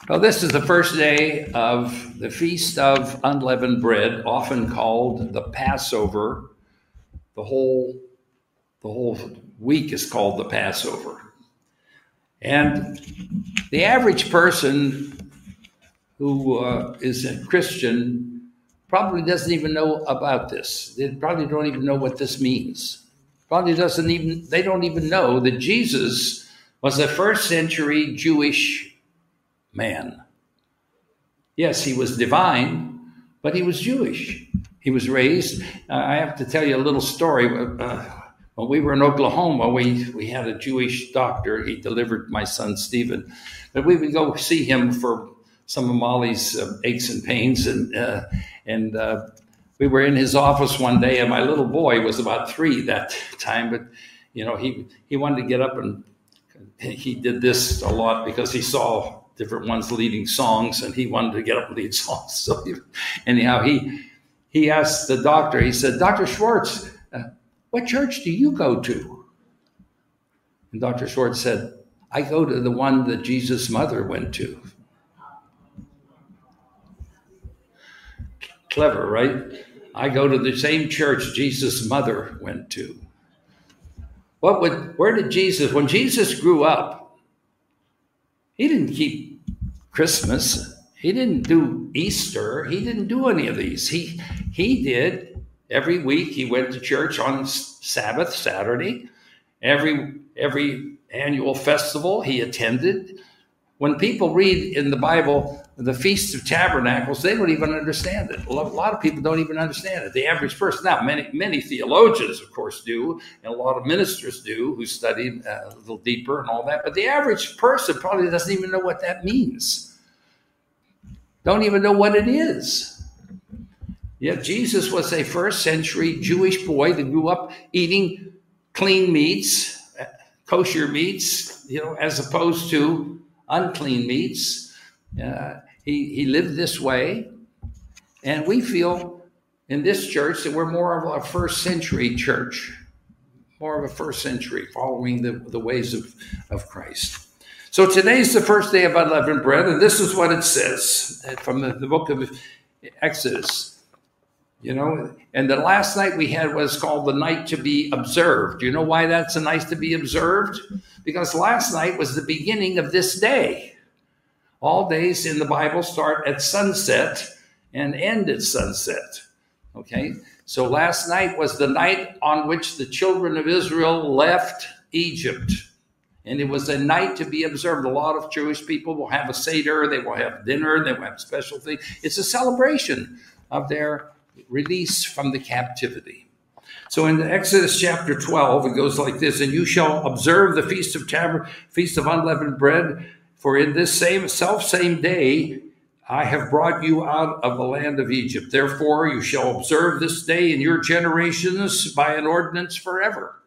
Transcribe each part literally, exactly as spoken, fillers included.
Well, this is the first day of the Feast of Unleavened Bread, often called the Passover. The whole, the whole week is called the Passover. And the average person who uh, is a Christian probably doesn't even know about this. They probably don't even know what this means. Probably doesn't even, they don't even know that Jesus was a first century Jewish man. Yes, he was divine, but he was Jewish. He was raised. Uh, I have to tell you a little story. Uh, when we were in Oklahoma, we, we had a Jewish doctor. He delivered my son, Stephen. But we would go see him for some of Molly's uh, aches and pains. And, uh, and uh, we were in his office one day, and my little boy was about three that time. But, you know, he, he wanted to get up, and he did this a lot because he saw different ones leading songs, and he wanted to get up and lead songs. So he, anyhow, he he asked the doctor, he said, Doctor Schwartz, uh, what church do you go to? And Doctor Schwartz said, I go to the one that Jesus' mother went to. Clever, right? I go to the same church Jesus' mother went to. What would, where did Jesus, when Jesus grew up, he didn't keep Christmas. He didn't do Easter. He didn't do any of these. He he did every week. He went to church on Sabbath, Saturday. Every every annual festival he attended. When people read in the Bible the Feast of Tabernacles, they don't even understand it. A lot of people don't even understand it. The average person, now many many theologians, of course, do, and a lot of ministers do, who study uh, a little deeper and all that. But the average person probably doesn't even know what that means. Don't even know what it is. Yet Jesus was a first century Jewish boy that grew up eating clean meats, kosher meats, you know, as opposed to unclean meats. Uh, he, he lived this way. And we feel in this church that we're more of a first century church, more of a first century, following the, the ways of, of Christ. So today's the first day of unleavened bread, and this is what it says from the, the book of Exodus. You know, and the last night we had was called the night to be observed. You know why that's a night to be observed? Because last night was the beginning of this day. All days in the Bible start at sunset and end at sunset. Okay, so last night was the night on which the children of Israel left Egypt. And it was a night to be observed. A lot of Jewish people will have a Seder, they will have dinner, they will have special things. It's a celebration of their release from the captivity. So in Exodus chapter twelve, it goes like this: and you shall observe the feast of Tab- feast of unleavened bread, for in this same self same day I have brought you out of the land of Egypt. Therefore you shall observe this day in your generations by an ordinance forever.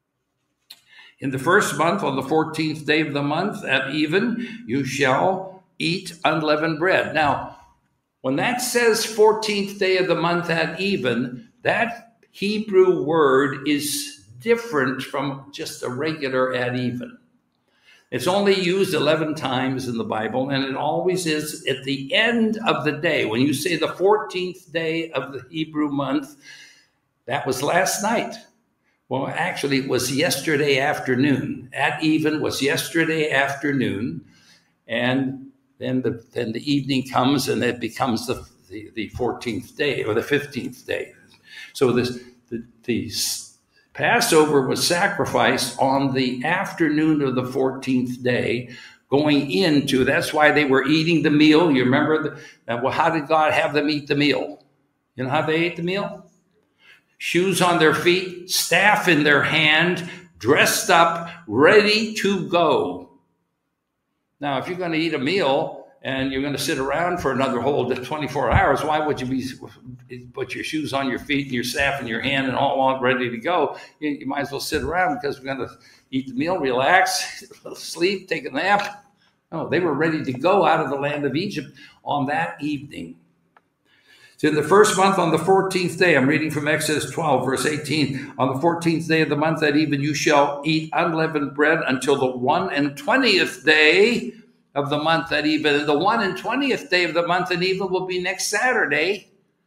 In the first month, on the fourteenth day of the month at even, you shall eat unleavened bread. Now, when that says fourteenth day of the month at even, that Hebrew word is different from just a regular at even. It's only used eleven times in the Bible, and it always is at the end of the day. When you say the fourteenth day of the Hebrew month, that was last night. Well, actually, it was yesterday afternoon. At even was yesterday afternoon, and then the then the evening comes, and it becomes the the, the fourteenth day or the fifteenth day. So this the, the Passover was sacrificed on the afternoon of the fourteenth day, going into. That's why they were eating the meal. You remember? The, well, how did God have them eat the meal? You know how they ate the meal? Shoes on their feet, staff in their hand, dressed up, ready to go. Now, if you're going to eat a meal and you're going to sit around for another whole twenty-four hours, why would you be put your shoes on your feet and your staff in your hand and all on ready to go? You, you might as well sit around, because we're going to eat the meal, relax, sleep, take a nap. No, they were ready to go out of the land of Egypt on that evening. So in the first month, on the fourteenth day, I'm reading from Exodus twelve, verse eighteen. On the fourteenth day of the month at even, you shall eat unleavened bread until the one and twentieth day of the month at even. The one and twentieth day of the month at even will be next Saturday.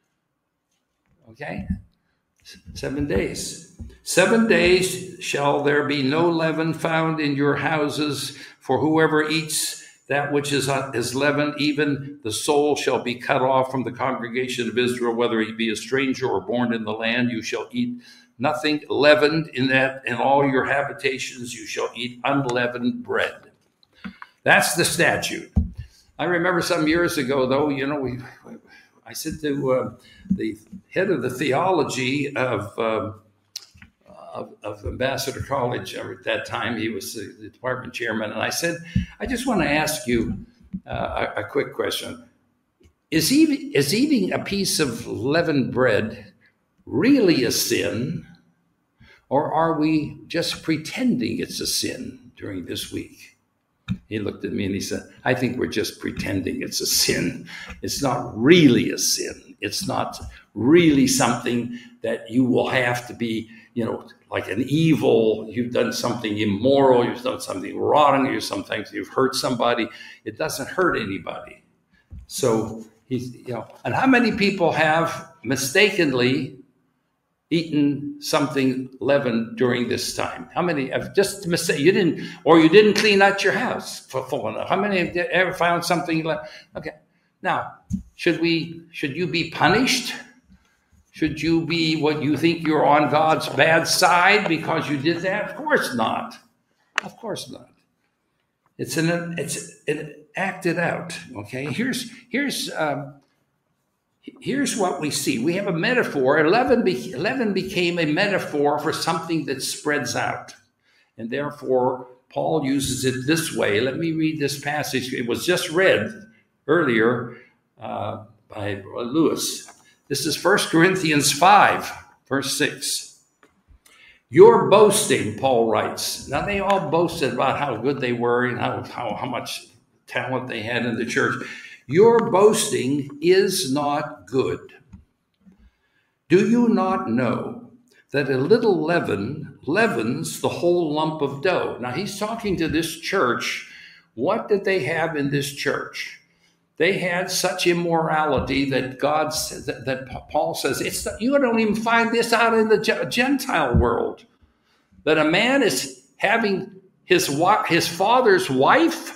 Okay? Seven days. Seven days shall there be no leaven found in your houses, for whoever eats that which is, is leavened, even the soul shall be cut off from the congregation of Israel, whether he be a stranger or born in the land. You shall eat nothing leavened in that, in all your habitations. You shall eat unleavened bread. That's the statute. I remember some years ago, though, you know, we, I said to uh, the head of the theology of, uh, of, of Ambassador College at that time, he was the, the department chairman, and I said, I just want to ask you uh, a, a quick question. Is, eating, is eating a piece of leavened bread really a sin, or are we just pretending it's a sin during this week? He looked at me and he said, I think we're just pretending it's a sin. It's not really a sin. It's not really something that you will have to be, you know, like an evil. You've done something immoral. You've done something wrong. You've sometimes you've hurt somebody. It doesn't hurt anybody. So he's, you know, and how many people have mistakenly eaten something leavened during this time? How many have just mistake? You didn't, or you didn't clean out your house for full enough. How many have ever found something? Le- okay. Now, should we? Should you be punished? Should you be what you think you're on God's bad side because you did that? Of course not. Of course not. It's an it's it acted out. Okay. Here's here's. Um, Here's what we see. We have a metaphor. Leaven, be, leaven became a metaphor for something that spreads out. And therefore, Paul uses it this way. Let me read this passage. It was just read earlier uh, by Lewis. This is First Corinthians five, verse six. Your boasting, Paul writes. Now, they all boasted about how good they were and how, how, how much talent they had in the church. Your boasting is not good. Do you not know that a little leaven leavens the whole lump of dough? Now, he's talking to this church. What did they have in this church? They had such immorality that God says, that, that Paul says, it's not, you don't even find this out in the Gentile world, that a man is having his, his father's wife.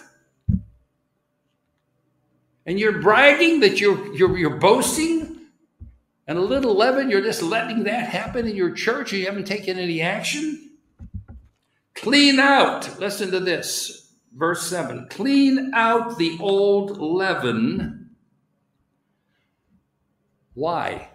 And you're bragging that you're, you're, you're boasting, and a little leaven, you're just letting that happen in your church, and you haven't taken any action? Clean out, listen to this, verse seven. Clean out the old leaven. Why?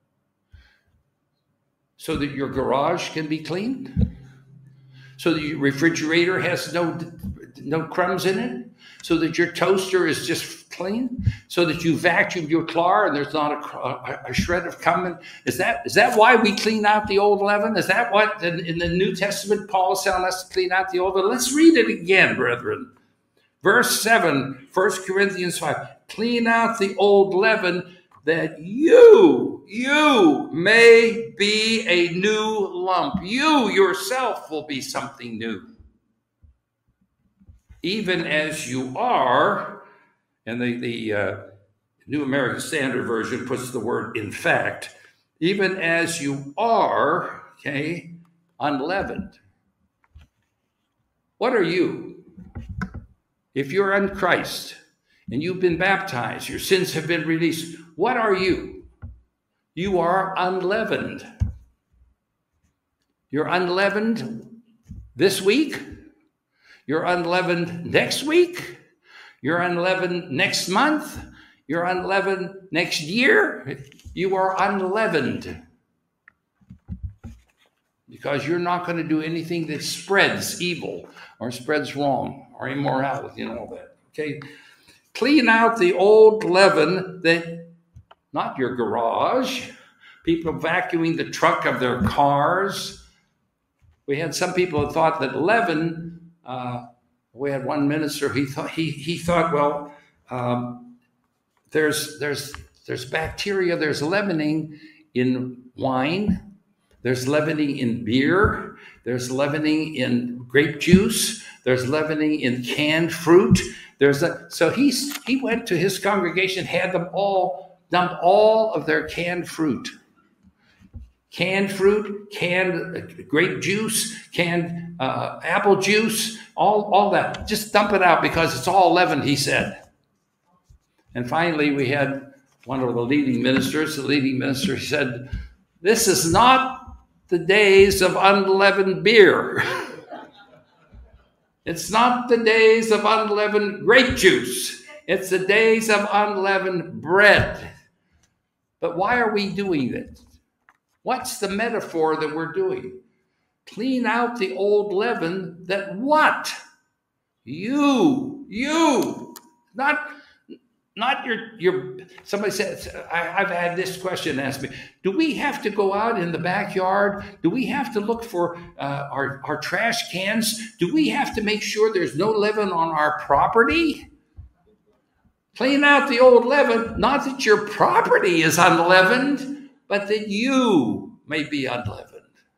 So that your garage can be cleaned? So that your refrigerator has no, no crumbs in it? So that your toaster is just clean? So that you vacuum your car and there's not a, a, a shred of coming? Is that is that why we clean out the old leaven? Is that what in, in the New Testament Paul is telling us to clean out the old leaven? Let's read it again, brethren. Verse seven, First Corinthians five. Clean out the old leaven that you, you may be a new lump. You yourself will be something new. Even as you are, and the, the uh, New American Standard Version puts the word in fact, even as you are, okay, unleavened. What are you? If you're in Christ and you've been baptized, your sins have been released, what are you? You are unleavened. You're unleavened this week. You're unleavened next week. You're unleavened next month. You're unleavened next year. You are unleavened. Because you're not going to do anything that spreads evil or spreads wrong or immorality and all that. Okay? Clean out the old leaven that, not your garage, people vacuuming the trunk of their cars. We had some people who thought that leaven, uh, we had one minister, he thought, he, he thought well, um, there's, there's, there's bacteria, there's leavening in wine, there's leavening in beer, there's leavening in grape juice, there's leavening in canned fruit, There's a, so he's, he went to his congregation, had them all, dumped all of their canned fruit. Canned fruit, canned grape juice, canned uh, apple juice, all, all that. Just dump it out because it's all leavened, he said. And finally, we had one of the leading ministers, the leading minister said, this is not the days of unleavened beer. It's not the days of unleavened grape juice. It's the days of unleavened bread. But why are we doing this? What's the metaphor that we're doing? Clean out the old leaven that what? You, you, not, not your, your, somebody says, I, I've had this question asked me, do we have to go out in the backyard? Do we have to look for uh, our, our trash cans? Do we have to make sure there's no leaven on our property? Clean out the old leaven, not that your property is unleavened, but that you may be unleavened.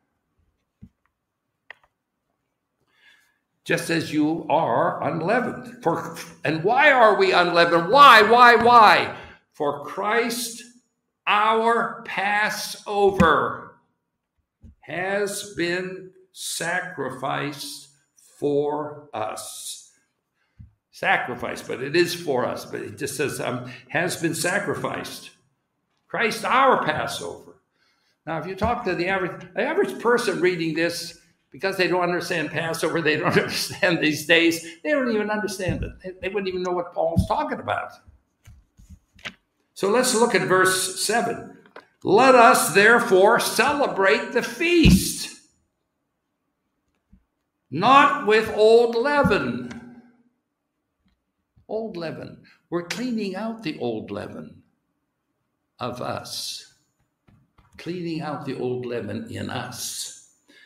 Just as you are unleavened. For, and why are we unleavened? Why, why, why? For Christ, our Passover, has been sacrificed for us. Sacrificed, but it is for us. But it just says, um, has been sacrificed. Christ, our Passover. Now, if you talk to the average, the average person reading this, because they don't understand Passover, they don't understand these days, they don't even understand it. They, they wouldn't even know what Paul's talking about. So let's look at verse seven. Let us therefore celebrate the feast, not with old leaven. Old leaven. We're cleaning out the old leaven of us, cleaning out the old leaven in us.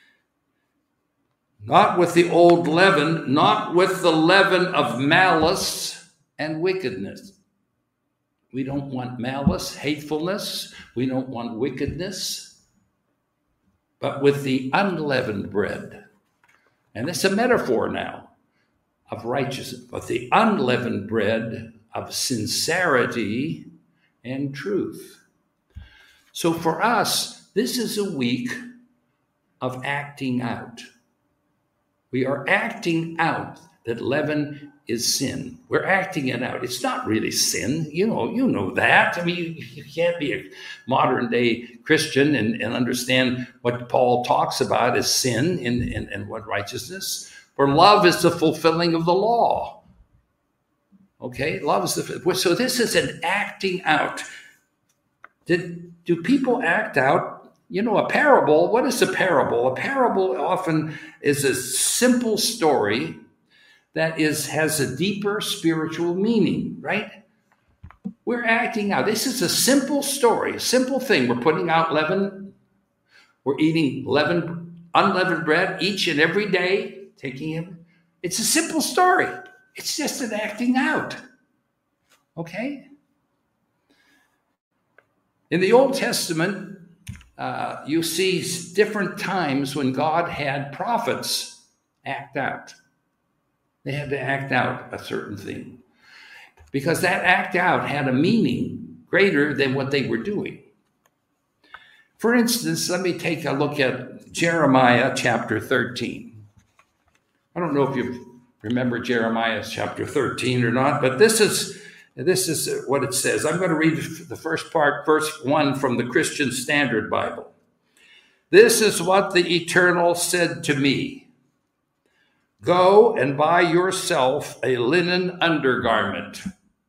Not with the old leaven, not with the leaven of malice and wickedness. We don't want malice, hatefulness. We don't want wickedness, but with the unleavened bread. And it's a metaphor now of righteousness, but the unleavened bread of sincerity and truth. So for us, this is a week of acting out. We are acting out that leaven is sin. We're acting it out. It's not really sin. You know, you know that. I mean, you, you can't be a modern day Christian and, and understand what Paul talks about as sin and, and, and what righteousness. For love is the fulfilling of the law. Okay, love is the, so this is an acting out. Did, do people act out? You know, a parable, what is a parable? A parable often is a simple story that is has a deeper spiritual meaning, right? We're acting out. This is a simple story, a simple thing. We're putting out leaven. We're eating leavened, unleavened bread each and every day, taking him. It's a simple story. It's just an acting out. Okay? In the Old Testament, uh, you see different times when God had prophets act out. They had to act out a certain thing because that act out had a meaning greater than what they were doing. For instance, let me take a look at Jeremiah chapter thirteen. I don't know if you remember Jeremiah chapter thirteen or not, but this is this is what it says. I'm going to read the first part, verse one from the Christian Standard Bible. This is what the Eternal said to me. Go and buy yourself a linen undergarment.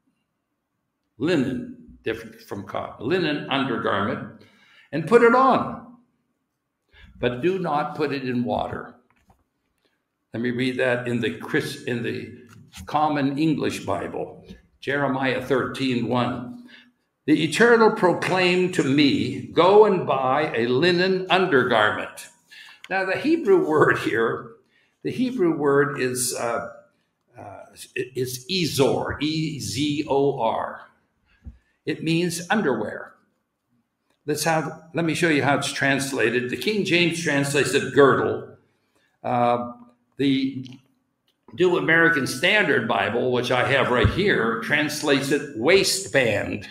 Linen, different from cotton. Linen undergarment, and put it on. But do not put it in water. Let me read that in the Chris, in the Common English Bible. Jeremiah thirteen one. The Eternal proclaimed to me, go and buy a linen undergarment. Now the Hebrew word here, the Hebrew word is uh, uh, is ezor, E Z O R. It means underwear. Let's have, let me show you how it's translated. The King James translates it girdle. Uh, the New American Standard Bible, which I have right here, translates it waistband.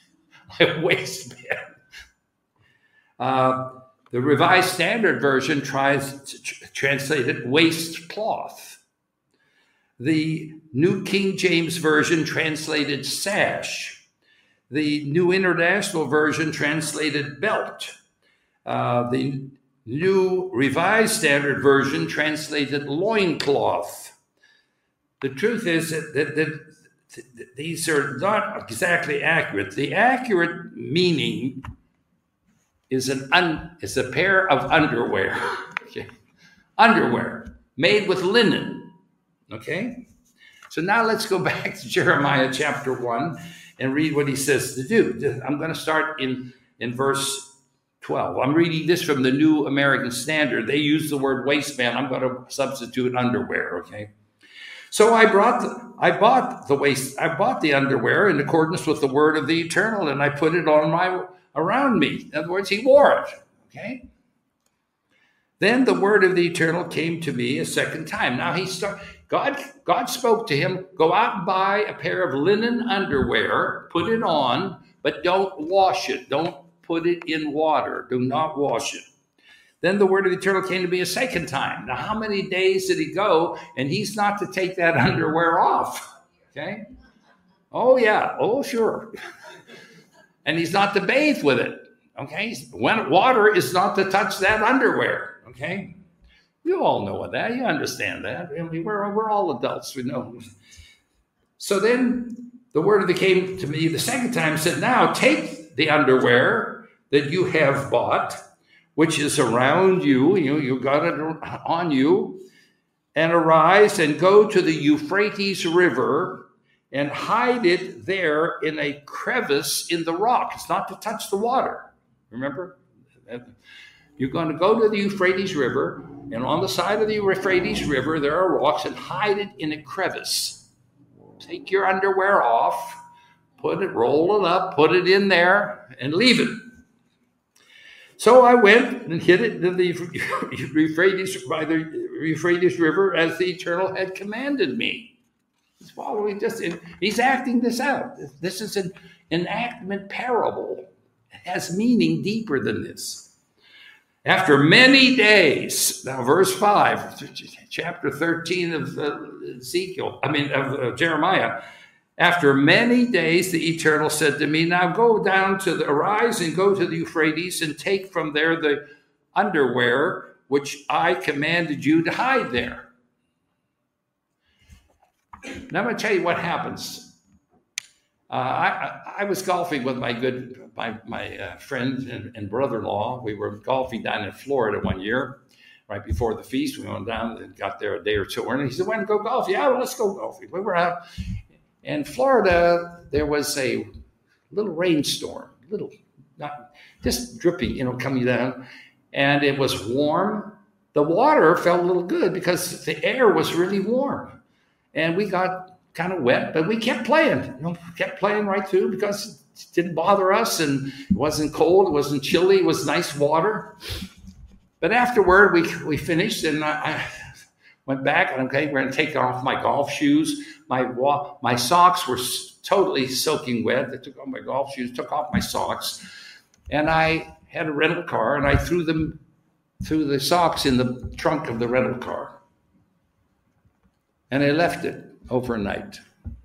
waistband. Uh, the Revised Standard Version tries to tr- translate it waistcloth. The New King James Version translated sash. The New International Version translated belt. Uh, the New Revised Standard Version translated loincloth. The truth is that, that, that, that these are not exactly accurate. The accurate meaning is an un, is a pair of underwear. Okay. Underwear made with linen. Okay? So now let's go back to Jeremiah chapter one and read what he says to do. I'm going to start in, in verse twelve. I'm reading this from the New American Standard. They use the word waistband. I'm going to substitute underwear, okay? So I brought the, I bought the waist, I bought the underwear in accordance with the word of the Eternal, and I put it on my around me. In other words, he wore it. Okay. Then the word of the Eternal came to me a second time. Now he start, God, God spoke to him, go out and buy a pair of linen underwear, put it on, but don't wash it. Don't put it in water. Do not wash it. Then the word of the Eternal came to me a second time. Now, how many days did he go? And he's not to take that underwear off. Okay. Oh, yeah. Oh, sure. And he's not to bathe with it. Okay. When water is not to touch that underwear. Okay. You all know that. You understand that. I mean, we're, we're all adults. We know. So then the word of the came to me the second time, said, now take the underwear that you have bought, which is around you, you, you got it on you, and arise and go to the Euphrates River and hide it there in a crevice in the rock. It's not to touch the water. Remember? You're going to go to the Euphrates River, and on the side of the Euphrates River, there are rocks, and hide it in a crevice. Take your underwear off, put it, roll it up, put it in there, and leave it. So I went and hid it in the Euphrates, by the Euphrates River as the Eternal had commanded me. He's following just, in, he's acting this out. This is an enactment parable. It has meaning deeper than this. After many days, now verse five, chapter thirteen of Ezekiel, I mean of uh, Jeremiah. After many days, the Eternal said to me, now go down to the, arise and go to the Euphrates and take from there the underwear which I commanded you to hide there. Now I'm going to tell you what happens. Uh, I, I was golfing with my good, my, my uh, friend and, and brother-in-law. We were golfing down in Florida one year, right before the feast. We went down and got there a day or two. And he said, when to go golfing? Yeah, well, let's go golfing. We were out. In Florida, there was a little rainstorm, little, not just dripping, you know, coming down, and it was warm. The water felt a little good because the air was really warm, and we got kind of wet, but we kept playing, you know, kept playing right through because it didn't bother us, and it wasn't cold, it wasn't chilly, it was nice water. But afterward, we we finished, and I, I went back, and okay, we're going to take off my golf shoes. My my socks were totally soaking wet. I took off my golf shoes, took off my socks, and I had a rental car, and I threw them, threw the socks in the trunk of the rental car, and I left it overnight.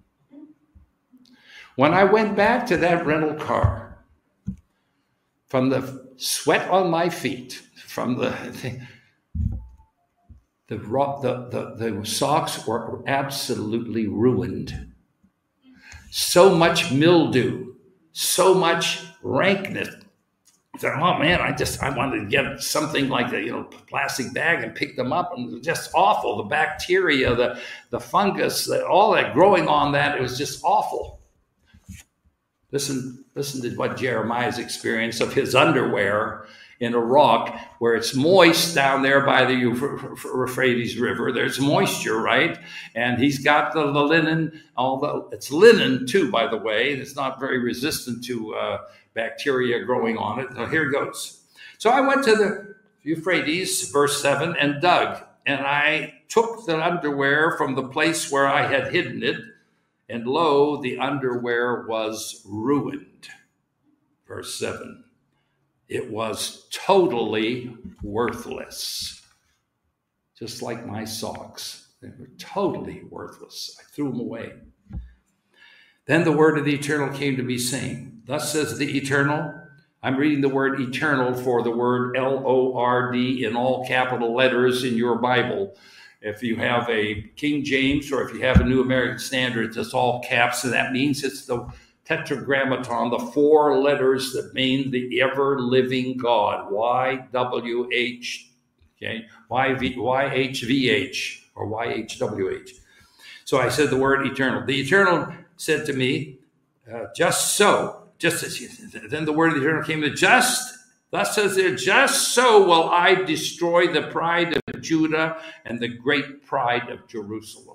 When I went back to that rental car, from the sweat on my feet, from the thing, The, the, the, the socks were absolutely ruined. So much mildew, so much rankness. I said, oh man, I just, I wanted to get something like a, you know, plastic bag and pick them up, and it was just awful. The bacteria, the, the fungus, the, all that growing on that, it was just awful. Listen, listen to what Jeremiah's experience of his underwear in a rock where it's moist down there by the Euphrates River. There's moisture, right? And he's got the, the linen, although it's linen too, by the way. It's not very resistant to uh, bacteria growing on it. So here it goes. So I went to the Euphrates, verse seven, and dug and I took the underwear from the place where I had hidden it, and lo, the underwear was ruined. Verse seven. It was totally worthless. Just like my socks. They were totally worthless. I threw them away. Then the word of the Eternal came to me, saying, thus says the Eternal. I'm reading the word eternal for the word L O R D in all capital letters in your Bible. If you have a King James or if you have a New American Standard, it's all caps, and that means it's the tetragrammaton, the four letters that mean the ever-living God. Y W H, okay, Y V Y H V H, or Y H W H. So I said the word eternal. The Eternal said to me, uh, just so. Just as you, then the word of the Eternal came to just, thus says it, just so will I destroy the pride of Judah and the great pride of Jerusalem.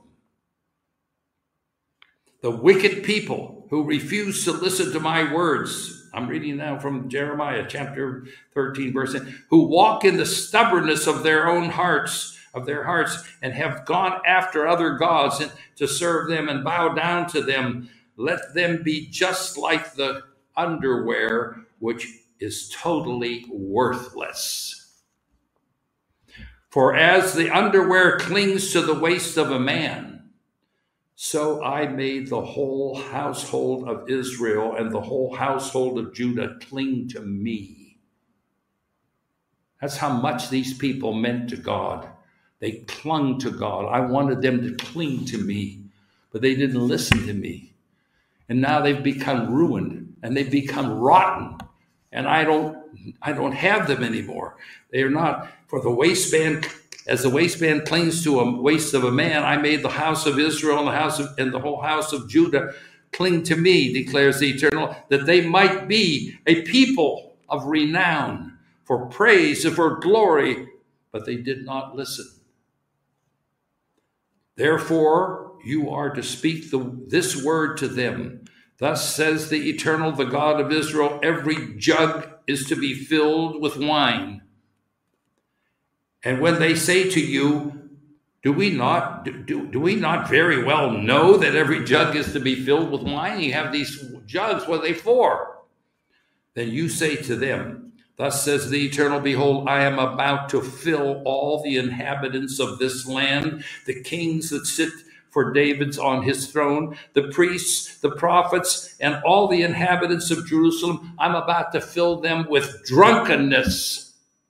The wicked people who refuse to listen to my words, I'm reading now from Jeremiah chapter thirteen, verse ten, who walk in the stubbornness of their own hearts, of their hearts, and have gone after other gods to serve them and bow down to them, let them be just like the underwear, which is totally worthless. For as the underwear clings to the waist of a man, so I made the whole household of Israel and the whole household of Judah cling to me. That's how much these people meant to God. They clung to God. I wanted them to cling to me, but they didn't listen to me. And now they've become ruined. And they've become rotten, and I don't, I don't have them anymore. They are not for the waistband, as the waistband clings to a waist of a man. I made the house of Israel and the house of, and the whole house of Judah cling to me, declares the Eternal, that they might be a people of renown, for praise and for glory. But they did not listen. Therefore, you are to speak the, this word to them. Thus says the Eternal, the God of Israel, every jug is to be filled with wine. And when they say to you, do we not do, do we not very well know that every jug is to be filled with wine? You have these jugs, what are they for? Then you say to them, thus says the Eternal, behold, I am about to fill all the inhabitants of this land, the kings that sit for David's on his throne, the priests, the prophets, and all the inhabitants of Jerusalem. I'm about to fill them with drunkenness.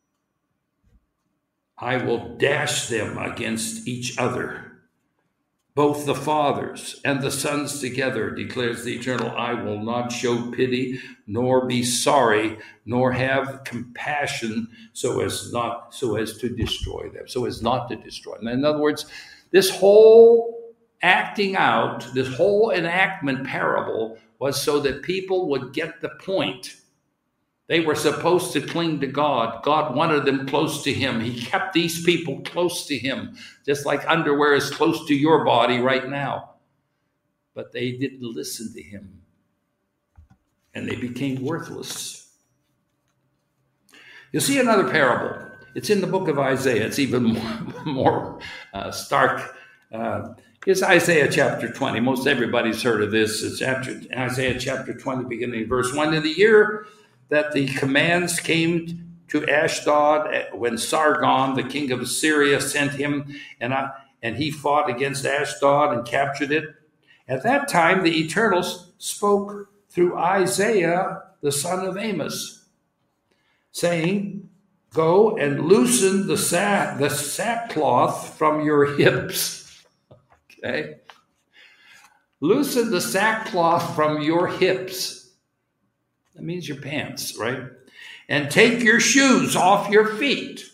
I will dash them against each other, both the fathers and the sons together, declares the Eternal. I will not show pity, nor be sorry, nor have compassion, so as not so as to destroy them, so as not to destroy them. In other words, this whole acting out, this whole enactment parable was so that people would get the point. They were supposed to cling to God. God wanted them close to him. He kept these people close to him, just like underwear is close to your body right now. But they didn't listen to him, and they became worthless. You'll see another parable. It's in the book of Isaiah. It's even more, more uh, stark. Uh, It's Isaiah chapter twenty. Most everybody's heard of this. It's chapter, Isaiah chapter twenty, beginning in verse one. In the year that the commands came to Ashdod, when Sargon, the king of Assyria, sent him, and, I, and he fought against Ashdod and captured it. At that time, the Eternal spoke through Isaiah, the son of Amos, saying, go and loosen the, sack, the sackcloth from your hips. Okay. Loosen the sackcloth from your hips. That means your pants, right? And take your shoes off your feet.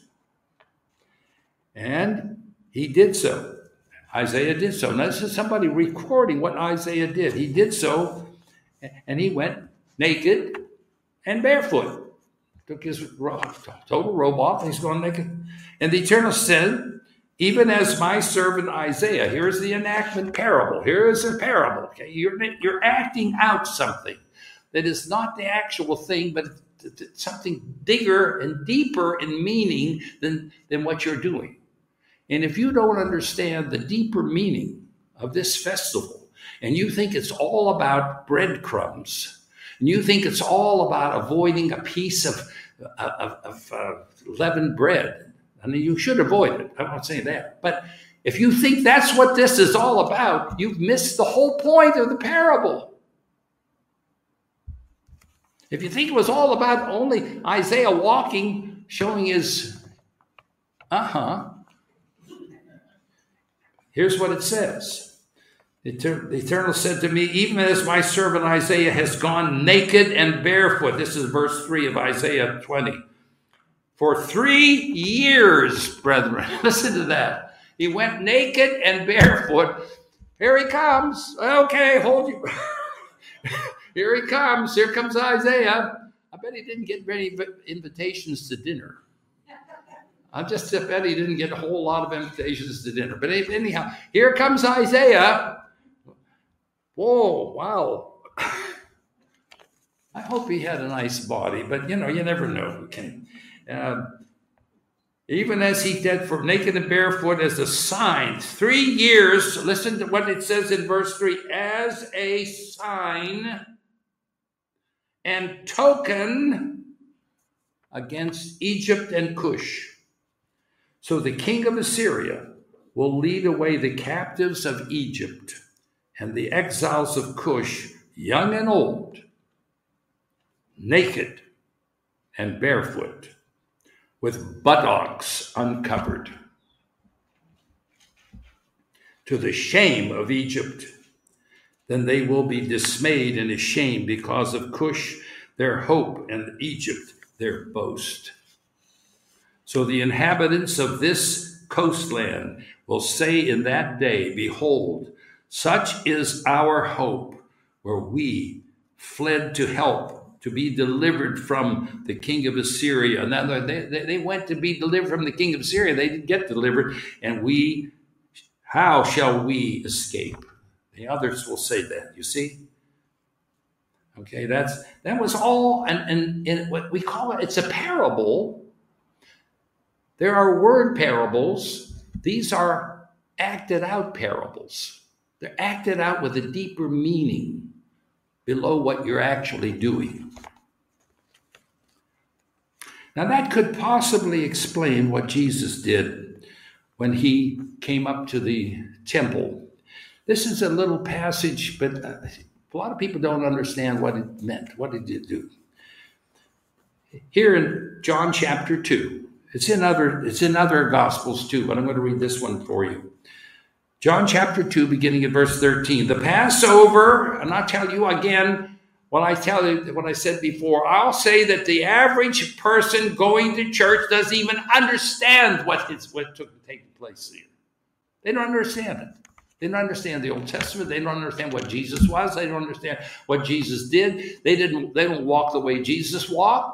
And he did so. Isaiah did so. Now, this is somebody recording what Isaiah did. He did so, and he went naked and barefoot. Took his total robe off, and he's going naked. And the Eternal said, even as my servant Isaiah, here's the enactment parable. Here is a parable. Okay? You're, you're acting out something that is not the actual thing, but something bigger and deeper in meaning than, than what you're doing. And if you don't understand the deeper meaning of this festival, and you think it's all about breadcrumbs, and you think it's all about avoiding a piece of, of, of uh, leavened bread, I mean, you should avoid it. I'm not saying that. But if you think that's what this is all about, you've missed the whole point of the parable. If you think it was all about only Isaiah walking, showing his, uh-huh. Here's what it says. The Eternal said to me, even as my servant Isaiah has gone naked and barefoot. This is verse three of Isaiah twenty. For three years, brethren. Listen to that. He went naked and barefoot. Here he comes. Okay, hold you. Here he comes. Here comes Isaiah. I bet he didn't get many invitations to dinner. I just bet he didn't get a whole lot of invitations to dinner. But anyhow, here comes Isaiah. Whoa, wow. I hope he had a nice body, but you know, you never know. Okay. Uh, even as he did for naked and barefoot as a sign. Three years, listen to what it says in verse three, as a sign and token against Egypt and Cush. So the king of Assyria will lead away the captives of Egypt and the exiles of Cush, young and old, naked and barefoot, with buttocks uncovered, to the shame of Egypt. Then they will be dismayed and ashamed because of Cush, their hope, and Egypt, their boast. So the inhabitants of this coastland will say in that day, behold, such is our hope, where we fled to help, to be delivered from the king of Assyria. And they, they went to be delivered from the king of Assyria. They didn't get delivered. And we, how shall we escape? The others will say that, you see? Okay, that's that was all, and, and, and what we call it, it's a parable. There are word parables. These are acted out parables. They're acted out with a deeper meaning below what you're actually doing. Now that could possibly explain what Jesus did when he came up to the temple. This is a little passage, but a lot of people don't understand what it meant. What did it do? Here in John chapter two, it's in other, it's in other Gospels too, but I'm going to read this one for you. John chapter two, beginning at verse thirteen. The Passover, and I'll tell you again what I tell you, what I said before. I'll say that the average person going to church doesn't even understand what is what took taking place here. They don't understand it. They don't understand the Old Testament. They don't understand what Jesus was. They don't understand what Jesus did. They didn't. They don't walk the way Jesus walked.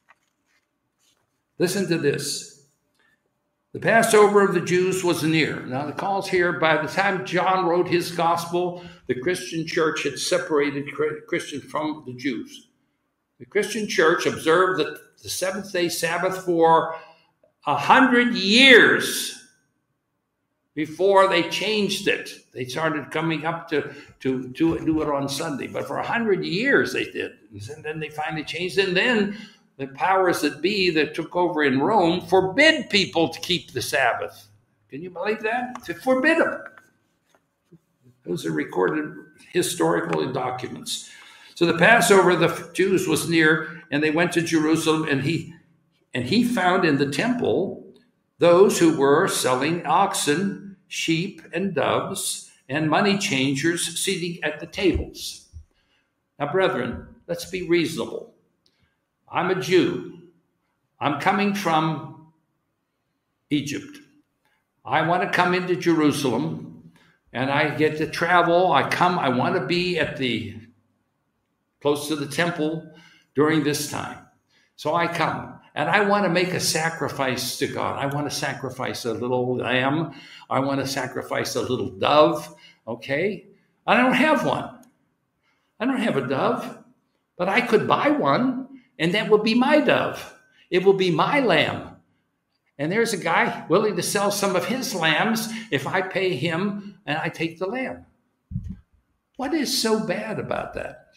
Listen to this. The Passover of the Jews was near. Now, the calls here, by the time John wrote his gospel, the Christian church had separated Christians from the Jews. The Christian church observed the, the seventh-day Sabbath for a hundred years before they changed it. They started coming up to, to, to do it on Sunday. But for a hundred years they did. And then they finally changed it. And then the powers that be that took over in Rome forbid people to keep the Sabbath. Can you believe that? To forbid them. Those are recorded historical documents. So the Passover of the Jews was near, and they went to Jerusalem, and he and he found in the temple those who were selling oxen, sheep, and doves, and money changers sitting at the tables. Now, brethren, let's be reasonable. I'm a Jew. I'm coming from Egypt. I want to come into Jerusalem, and I get to travel. I come, I want to be at the, close to the temple during this time. So I come, and I want to make a sacrifice to God. I want to sacrifice a little lamb. I want to sacrifice a little dove, okay? I don't have one. I don't have a dove, but I could buy one. And that will be my dove. It will be my lamb. And there's a guy willing to sell some of his lambs if I pay him and I take the lamb. What is so bad about that?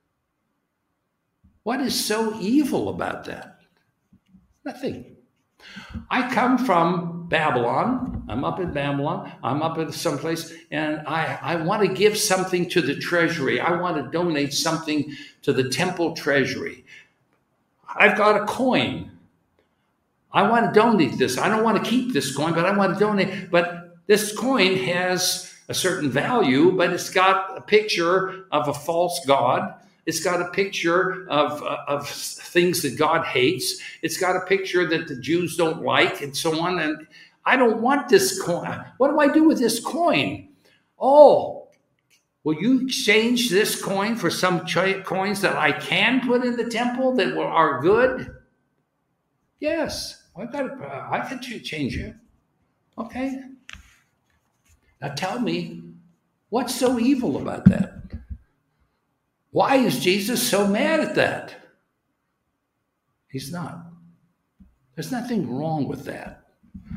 What is so evil about that? Nothing. I come from Babylon. I'm up in Babylon. I'm up in someplace, and I, I want to give something to the treasury. I want to donate something to the temple treasury. I've got a coin. I want to donate this. I don't want to keep this coin, but I want to donate. But this coin has a certain value, but it's got a picture of a false god. It's got a picture of, uh, of things that God hates. It's got a picture that the Jews don't like, and so on. And I don't want this coin. What do I do with this coin? Oh, will you exchange this coin for some ch- coins that I can put in the temple that are good? Yes. I've got to, uh, I can change it. Okay. Now tell me, what's so evil about that? Why is Jesus so mad at that? He's not. There's nothing wrong with that.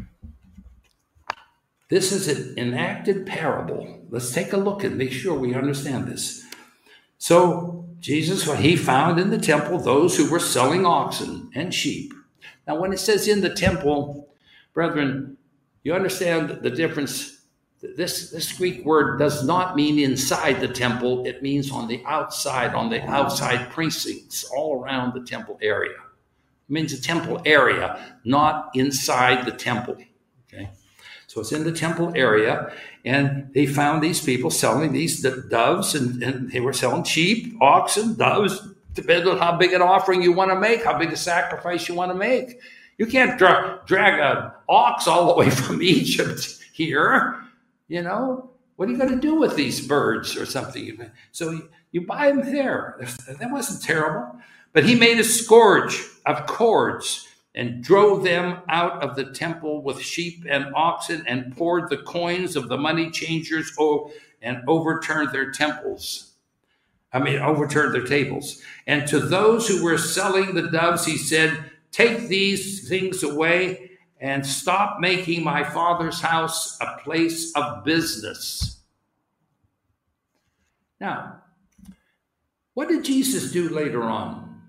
This is an enacted parable. Let's take a look and make sure we understand this. So Jesus, when he found in the temple those who were selling oxen and sheep. Now, when it says in the temple, brethren, you understand the difference. This, this Greek word does not mean inside the temple. It means on the outside, on the outside precincts, all around the temple area. It means a temple area, not inside the temple. Okay, so it's in the temple area, and they found these people selling these doves, and, and they were selling sheep, oxen, doves, depending on how big an offering you want to make, how big a sacrifice you want to make. You can't dra- drag an ox all the way from Egypt here. You know, what are you going to do with these birds or something? So you, you buy them there. That wasn't terrible. But he made a scourge of cords and drove them out of the temple with sheep and oxen and poured the coins of the money changers and overturned their temples. I mean, overturned their tables. And to those who were selling the doves, he said, take these things away and stop making my Father's house a place of business. Now, what did Jesus do later on?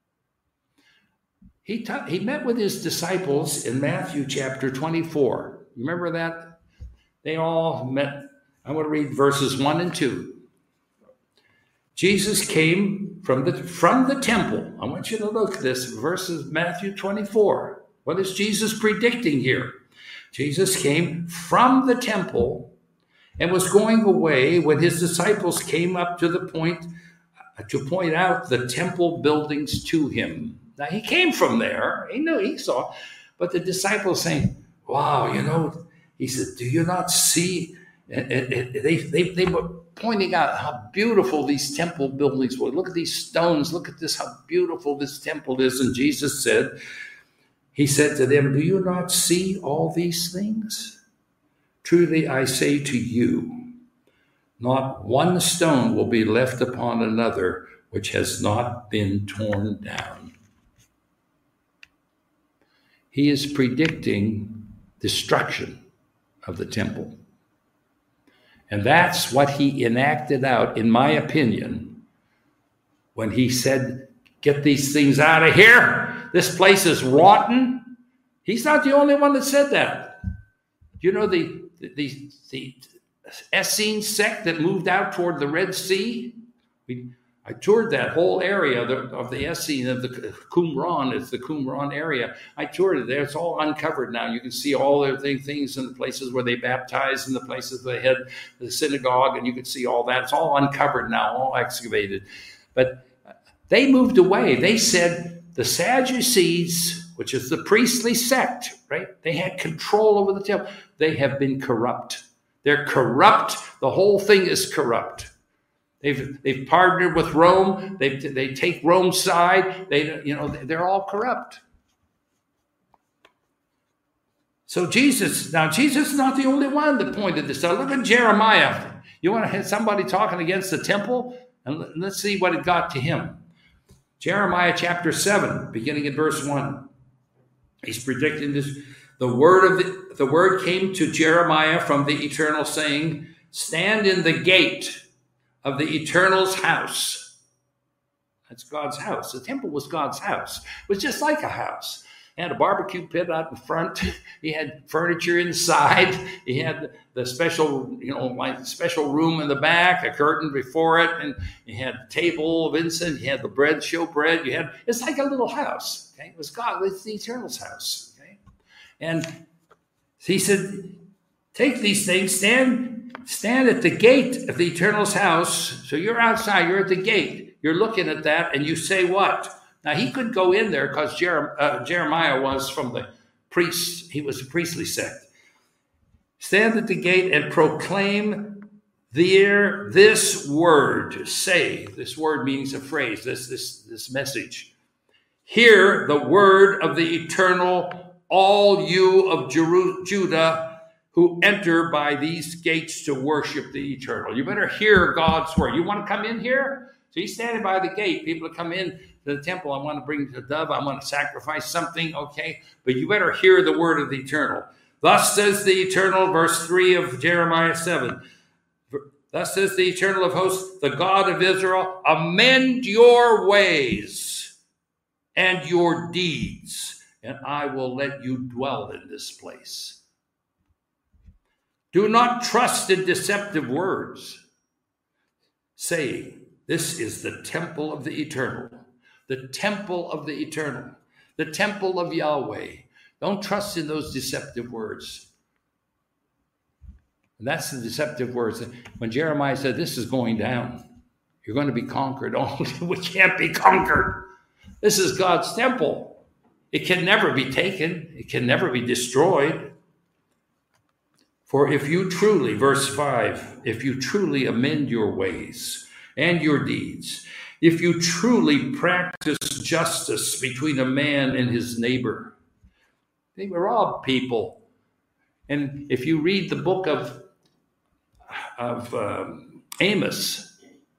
He, ta- he met with his disciples in Matthew chapter twenty-four. Remember that? They all met. I want to read verses one and two. Jesus came from the, from the temple. I want you to look at this, verses Matthew twenty-four. What is Jesus predicting here? Jesus came from the temple and was going away when his disciples came up to the point to point out the temple buildings to him. Now, he came from there. He knew, he saw. But the disciples saying, wow, you know, he said, do you not see? And, and, and they, they, they were pointing out how beautiful these temple buildings were. Look at these stones. Look at this, how beautiful this temple is. And Jesus said, He said to them, do you not see all these things? Truly I say to you, not one stone will be left upon another which has not been torn down. He is predicting destruction of the temple. And that's what he enacted out, in my opinion, when he said, get these things out of here. This place is rotten. He's not the only one that said that. You know the, the, the Essene sect that moved out toward the Red Sea? We, I toured that whole area of the, of the Essene, of the Qumran. It's the Qumran area. I toured it there. It's all uncovered now. You can see all their things in the places where they baptized, and the places where they had the synagogue, and you can see all that. It's all uncovered now, all excavated. But they moved away. They said the Sadducees, which is the priestly sect, right? They had control over the temple. They have been corrupt. They're corrupt. The whole thing is corrupt. They've they've partnered with Rome. They they take Rome's side. They you know they're all corrupt. So Jesus now Jesus is not the only one that pointed this out. Look at Jeremiah. You want to have somebody talking against the temple, and let's see what it got to him. Jeremiah chapter seven, beginning in verse one. He's predicting this The word of the, the word came to Jeremiah from the Eternal, saying, stand in the gate of the Eternal's house. That's God's house. The temple was God's house. It was just like a house. He had a barbecue pit out in front. He had furniture inside. He had the special, you know, like special room in the back, a curtain before it, and he had a table of incense. You had the bread, showbread. You had, it's like a little house. Okay, it was God. It's the Eternal's house. Okay, and he said, take these things, stand, stand at the gate of the Eternal's house. So you're outside. You're at the gate. You're looking at that, and you say what? Now, he couldn't go in there because Jer- uh, Jeremiah was from the priests. He was a priestly sect. Stand at the gate and proclaim there this word. Say, this word means a phrase, this, this, this message. Hear the word of the Eternal, all you of Jeru- Judah who enter by these gates to worship the Eternal. You better hear God's word. You want to come in here? So he's standing by the gate. People come in to the temple. I want to bring a dove. I want to sacrifice something. Okay. But you better hear the word of the Eternal. Thus says the Eternal, verse three of Jeremiah seven. Thus says the Eternal of hosts, the God of Israel, amend your ways and your deeds, and I will let you dwell in this place. Do not trust in deceptive words, saying, this is the temple of the Eternal, the temple of the Eternal, the temple of Yahweh. Don't trust in those deceptive words. And that's the deceptive words. When Jeremiah said, this is going down, you're going to be conquered. Oh, we can't be conquered. This is God's temple. It can never be taken. It can never be destroyed. For if you truly, verse five, if you truly amend your ways and your deeds, if you truly practice justice between a man and his neighbor, they rob people. And if you read the book of, of um, Amos,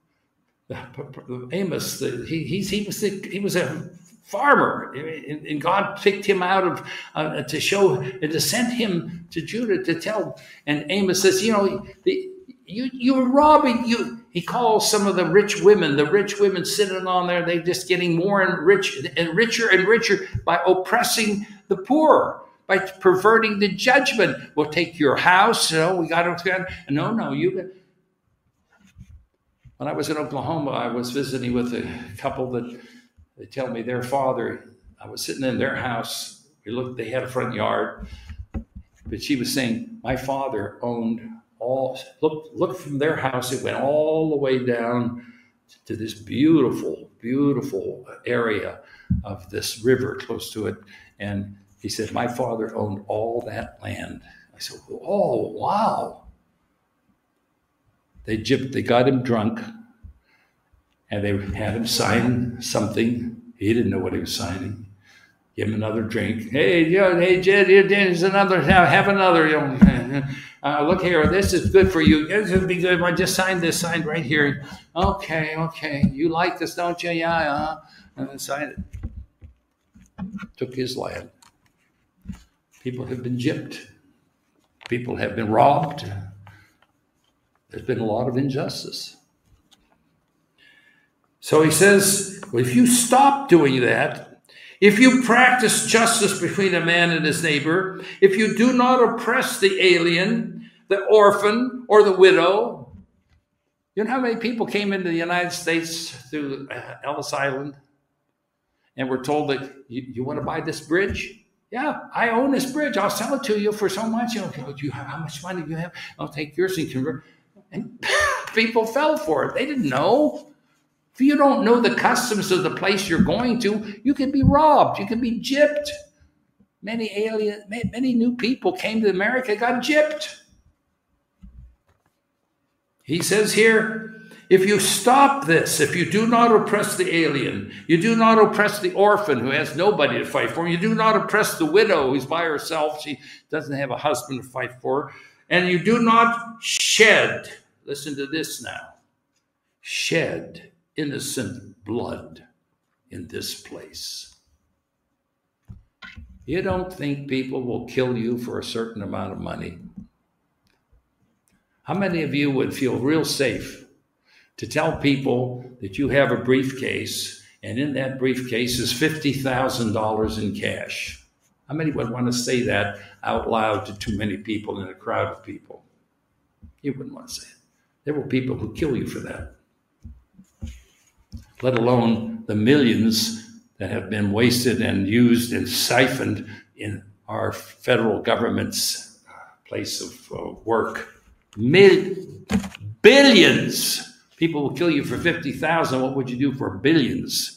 Amos, the, he, he's, he, was the, he was a farmer, and God picked him out of uh, to show and to send him to Judah to tell. And Amos says, you know, the, you you were robbing you. He calls some of the rich women, the rich women sitting on there. They're just getting more and rich and richer and richer by oppressing the poor, by perverting the judgment. We'll take your house. You know, we got to. No, no, you. When I was in Oklahoma, I was visiting with a couple that. They tell me their father, I was sitting in their house. We looked, they had a front yard, but she was saying, my father owned all, look, look from their house. It went all the way down to this beautiful, beautiful area of this river close to it. And he said, my father owned all that land. I said, oh, wow. They gypped, they got him drunk. And they had him sign something. He didn't know what he was signing. Give him another drink. Hey, yeah, hey, Jed, here's another. Have another. You know, uh, look here. This is good for you. This would be good. I just signed this. Signed right here. Okay, okay. You like this, don't you? Yeah, yeah. And then signed it. Took his land. People have been gypped. People have been robbed. There's been a lot of injustice. So he says, well, if you stop doing that, if you practice justice between a man and his neighbor, if you do not oppress the alien, the orphan, or the widow. You know how many people came into the United States through Ellis Island and were told that you, you want to buy this bridge? Yeah, I own this bridge. I'll sell it to you for so much. You know, do you have, how much money do you have? I'll take yours and convert. And people fell for it. They didn't know. If you don't know the customs of the place you're going to, you can be robbed. You can be gypped. Many alien, many new people came to America, got gypped. He says here, if you stop this, if you do not oppress the alien, you do not oppress the orphan who has nobody to fight for, you do not oppress the widow who's by herself, she doesn't have a husband to fight for, and you do not shed, listen to this now, shed innocent blood in this place. You don't think people will kill you for a certain amount of money? How many of you would feel real safe to tell people that you have a briefcase and in that briefcase is fifty thousand dollars in cash? How many would want to say that out loud to too many people in a crowd of people? You wouldn't want to say it. There were people who kill you for that, let alone the millions that have been wasted and used and siphoned in our federal government's place of uh, work. Mil- billions. People will kill you for fifty thousand. What would you do for billions?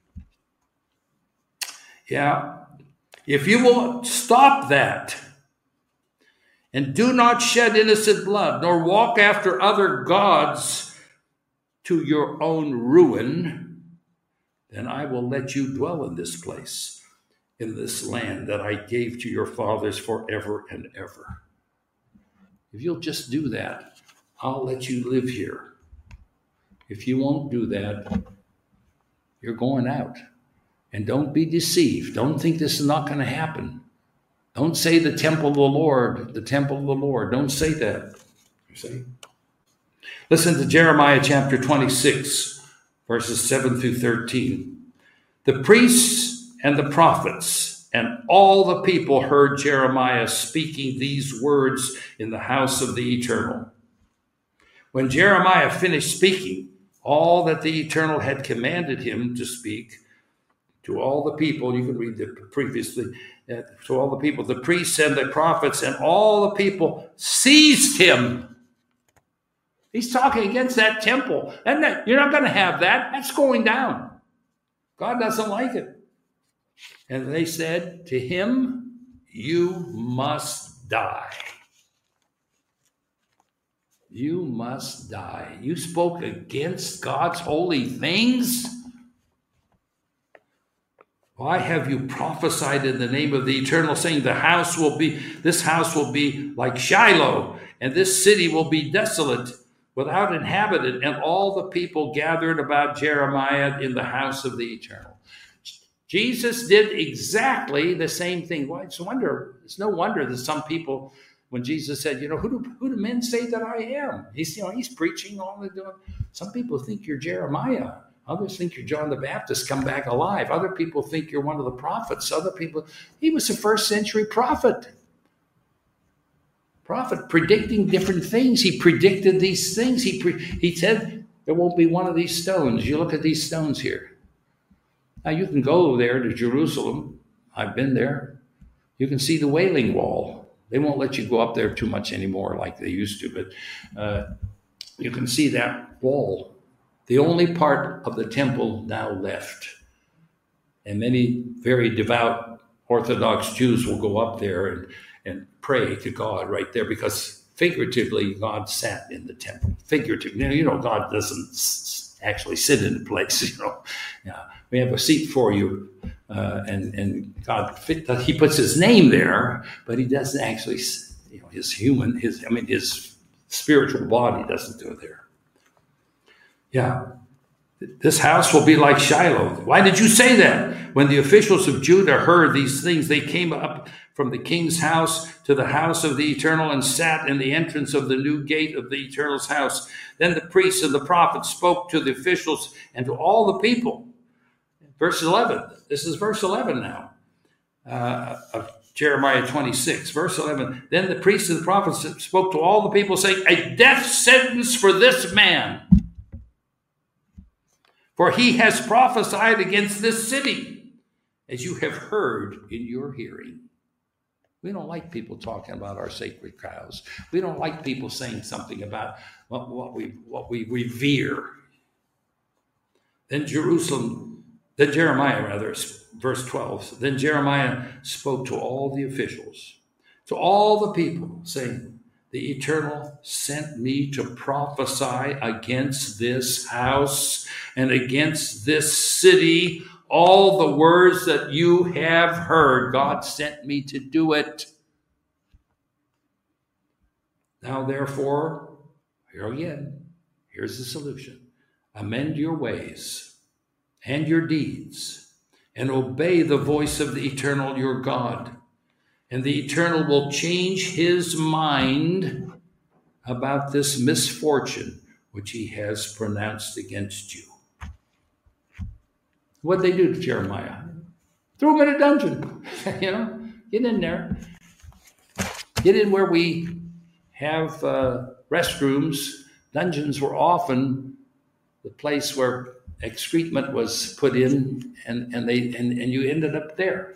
Yeah. If you will stop that and do not shed innocent blood, nor walk after other gods to your own ruin, then I will let you dwell in this place, in this land that I gave to your fathers forever and ever. If you'll just do that, I'll let you live here. If you won't do that, you're going out. And don't be deceived. Don't think this is not going to happen. Don't say the temple of the Lord, the temple of the Lord. Don't say that. You see? Listen to Jeremiah chapter twenty-six, verses seven through thirteen. The priests and the prophets and all the people heard Jeremiah speaking these words in the house of the Eternal. When Jeremiah finished speaking all that the Eternal had commanded him to speak to all the people, you can read it previously, uh, to all the people, the priests and the prophets and all the people seized him. He's talking against that temple. And that, you're not going to have that. That's going down. God doesn't like it. And they said to him, you must die. You must die. You spoke against God's holy things. Why have you prophesied in the name of the Eternal, saying the house will be, this house will be like Shiloh, and this city will be desolate, without inhabitant? And all the people gathered about Jeremiah in the house of the Eternal. Jesus did exactly the same thing. Well, it's wonder, it's no wonder that some people, when Jesus said, you know, who do, who do men say that I am? He's, you know, he's preaching all the doing. Some people think you're Jeremiah. Others think you're John the Baptist come back alive. Other people think you're one of the prophets. Other people, he was a first century prophet. Prophet predicting different things. He predicted these things. He, pre- he said there won't be one of these stones. You look at these stones here. Now you can go there to Jerusalem. I've been there. You can see the Wailing Wall. They won't let you go up there too much anymore like they used to, but uh, you can see that wall. The only part of the temple now left. And many very devout Orthodox Jews will go up there and, and pray to God right there, because figuratively, God sat in the temple. Figuratively, you know, God doesn't s- actually sit in the place, you know. Yeah, we have a seat for you, uh, and, and God, fit, he puts his name there, but he doesn't actually, you know, his human, his, I mean, his spiritual body doesn't go there. Yeah, this house will be like Shiloh. Why did you say that? When the officials of Judah heard these things, they came up from the king's house to the house of the Eternal and sat in the entrance of the new gate of the Eternal's house. Then the priests and the prophets spoke to the officials and to all the people. Verse eleven. This is verse eleven now uh, of Jeremiah twenty-six. Verse eleven. Then the priests and the prophets spoke to all the people, saying, a death sentence for this man, for he has prophesied against this city, as you have heard in your hearing. We don't like people talking about our sacred cows. We don't like people saying something about what, what we what we revere. Then Jerusalem, then Jeremiah rather, verse twelve. Then Jeremiah spoke to all the officials, to all the people, saying, the Eternal sent me to prophesy against this house and against this city all the words that you have heard. God sent me to do it. Now, therefore, here again, here's the solution. Amend your ways and your deeds and obey the voice of the Eternal your God. And the Eternal will change his mind about this misfortune which he has pronounced against you. What'd they do to Jeremiah? Threw him in a dungeon. You know, get in there. Get in where we have uh, restrooms. Dungeons were often the place where excrement was put in, and, and they and, and you ended up there.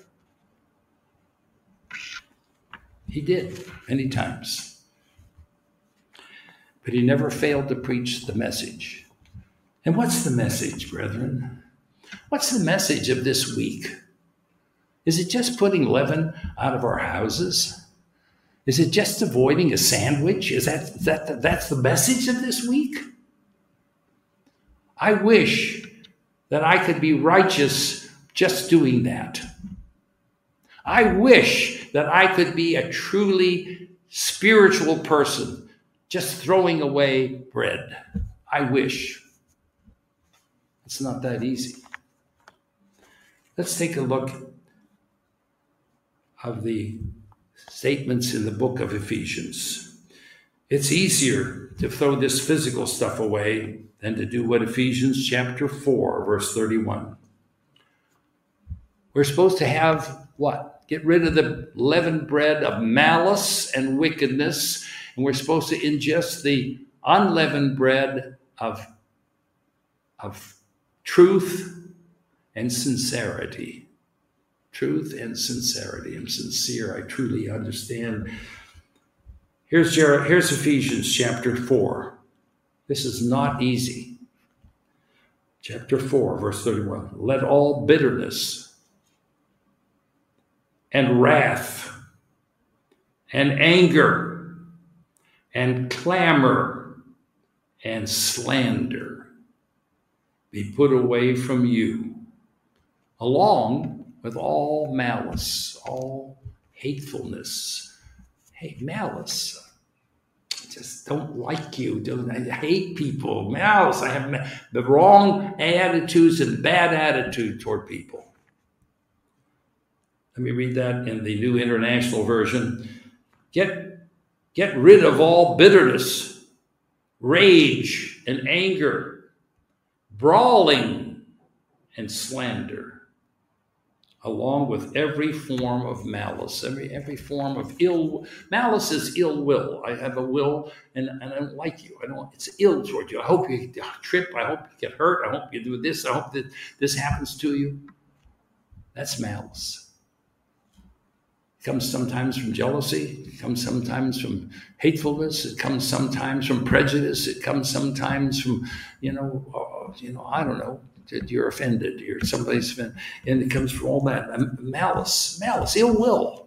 He did many times. But he never failed to preach the message. And what's the message, brethren? What's the message of this week? Is it just putting leaven out of our houses? Is it just avoiding a sandwich? Is that, is that the, that's the message of this week? I wish that I could be righteous just doing that. I wish that I could be a truly spiritual person just throwing away bread. I wish. It's not that easy. Let's take a look of the statements in the book of Ephesians. It's easier to throw this physical stuff away than to do what Ephesians chapter four, verse thirty-one. We're supposed to have what? Get rid of the leavened bread of malice and wickedness, and we're supposed to ingest the unleavened bread of, of truth and sincerity. Truth and sincerity. I'm sincere. I truly understand. Here's, Jer- here's Ephesians chapter four. This is not easy. Chapter four, verse thirty-one. Let all bitterness and wrath and anger and clamor and slander be put away from you, along with all malice, all hatefulness. Hey, malice. I just don't like you. Don't, I hate people. Malice. I have the wrong attitudes and bad attitude toward people. Let me read that in the New International Version. Get, get rid of all bitterness, rage and anger, brawling and slander, along with every form of malice, every every form of ill. Malice is ill will. I have a will, and, and I don't like you. I don't. It's ill toward you. I hope you trip. I hope you get hurt. I hope you do this. I hope that this happens to you. That's malice. It comes sometimes from jealousy. It comes sometimes from hatefulness. It comes sometimes from prejudice. It comes sometimes from, you know, uh, you know, I don't know. You're offended. You're somebody's offended, and it comes from all that um, malice, malice, ill will.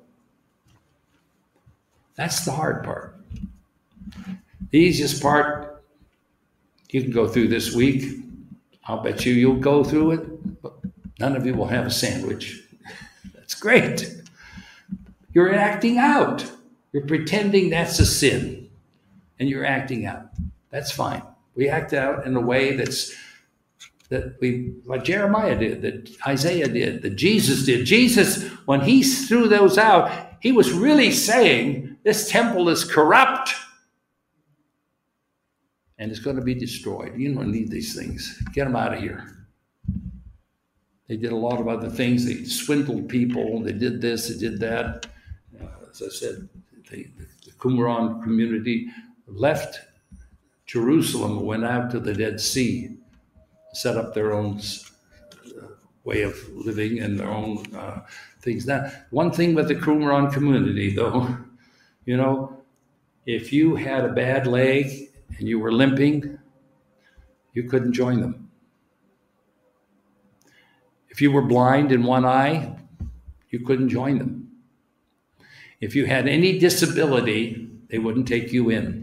That's the hard part. The easiest part, you can go through this week. I'll bet you you'll go through it, but none of you will have a sandwich. That's great. You're acting out. You're pretending that's a sin, and you're acting out. That's fine. We act out in a way that's that we, like Jeremiah did, that Isaiah did, that Jesus did. Jesus, when he threw those out, he was really saying, this temple is corrupt and it's going to be destroyed. You don't need these things. Get them out of here. They did a lot of other things. They swindled people. They did this, they did that. Uh, as I said, the, the Qumran community left Jerusalem and went out to the Dead Sea, set up their own uh, way of living and their own uh, things. Now, one thing with the Qumran community, though, you know, if you had a bad leg and you were limping, you couldn't join them. If you were blind in one eye, you couldn't join them. If you had any disability, they wouldn't take you in.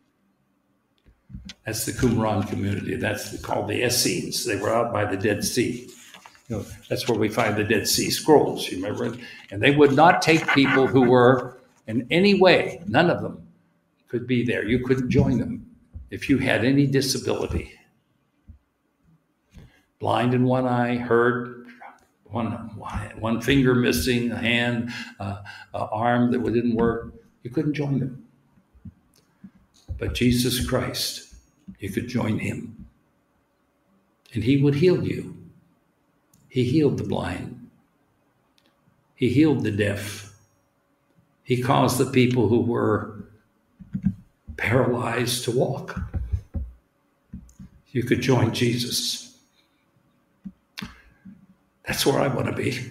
That's the Qumran community. That's called the Essenes. They were out by the Dead Sea. You know, that's where we find the Dead Sea Scrolls, you remember? And they would not take people who were in any way, none of them could be there. You couldn't join them if you had any disability. Blind in one eye, heard, one, one finger missing, a hand, uh, an arm that didn't work. You couldn't join them. But Jesus Christ, you could join him. And he would heal you. He healed the blind. He healed the deaf. He caused the people who were paralyzed to walk. You could join Jesus. That's where I want to be.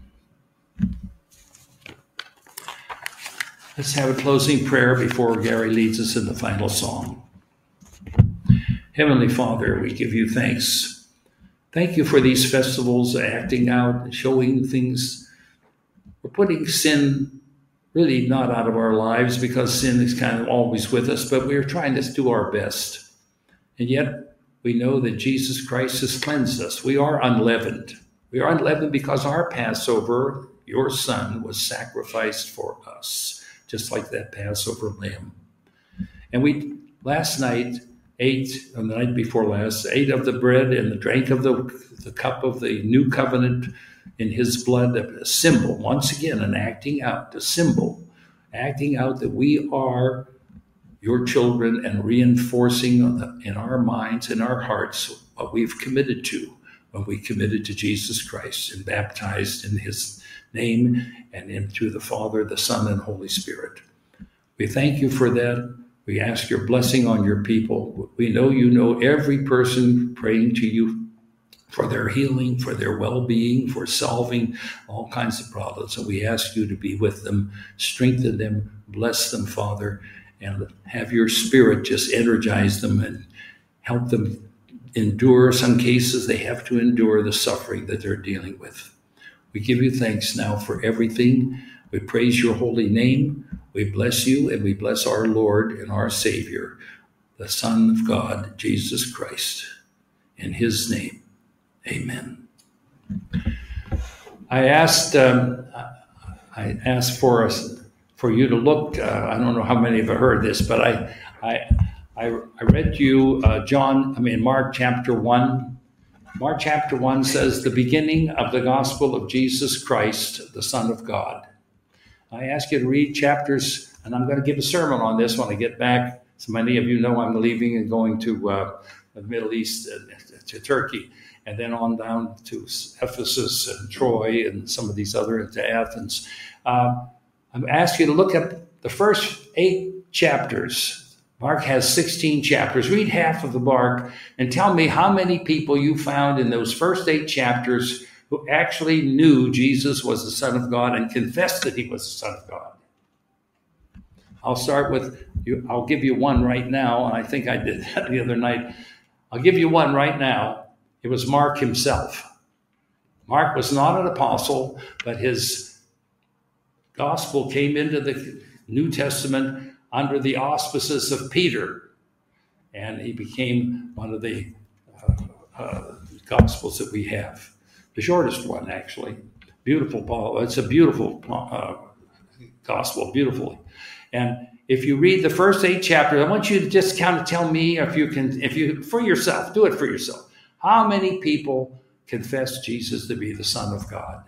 Let's have a closing prayer before Gary leads us in the final song. Heavenly Father, we give you thanks. Thank you for these festivals, acting out, showing things. We're putting sin really not out of our lives because sin is kind of always with us, but we're trying to do our best. And yet we know that Jesus Christ has cleansed us. We are unleavened. We are unleavened because our Passover, your Son, was sacrificed for us, just like that Passover lamb. And we, last night, ate, on the night before last, ate of the bread and drank of the, the cup of the new covenant in his blood, a symbol, once again, an acting out, a symbol, acting out that we are your children and reinforcing in our minds and our hearts what we've committed to when we committed to Jesus Christ and baptized in his name and into the Father, the Son, and Holy Spirit. We thank you for that. We ask your blessing on your people. We know you know every person praying to you for their healing, for their well-being, for solving all kinds of problems. And we ask you to be with them, strengthen them, bless them, Father, and have your Spirit just energize them and help them endure. Some cases they have to endure the suffering that they're dealing with. We give you thanks now for everything. We praise your holy name. We bless you, and we bless our Lord and our Savior, the Son of God, Jesus Christ. In his name, amen. I asked um, I asked for us for you to look. Uh, I don't know how many of you heard this, but I I I, I read to you uh, John. I mean Mark chapter one. Mark chapter one says the beginning of the gospel of Jesus Christ, the Son of God. I ask you to read chapters, and I'm going to give a sermon on this when I get back. So many of you know I'm leaving and going to uh, the Middle East, uh, to Turkey, and then on down to Ephesus and Troy and some of these other, into Athens. Uh, I'm asking you to look at the first eight chapters. Mark has sixteen chapters. Read half of the Mark and tell me how many people you found in those first eight chapters who actually knew Jesus was the Son of God and confessed that he was the Son of God. I'll start with you. I'll give you one right now, and I think I did that the other night. I'll give you one right now. It was Mark himself. Mark was not an apostle, but his gospel came into the New Testament under the auspices of Peter, and he became one of the uh, uh, gospels that we have. The shortest one, actually. Beautiful, Paul. It's a beautiful uh, gospel, beautifully. And if you read the first eight chapters, I want you to just kind of tell me, if you can, if you, for yourself, do it for yourself. How many people confess Jesus to be the Son of God?